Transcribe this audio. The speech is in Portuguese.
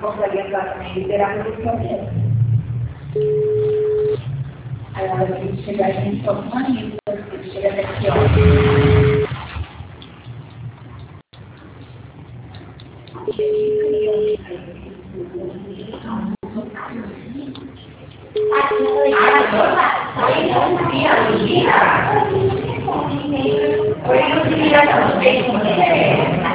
consegue entrar também e liberar a produção mesmo. Aí na hora que a gente chegar, a gente toma uma lista, a gente chega até aqui, ó. Hoje eu queria também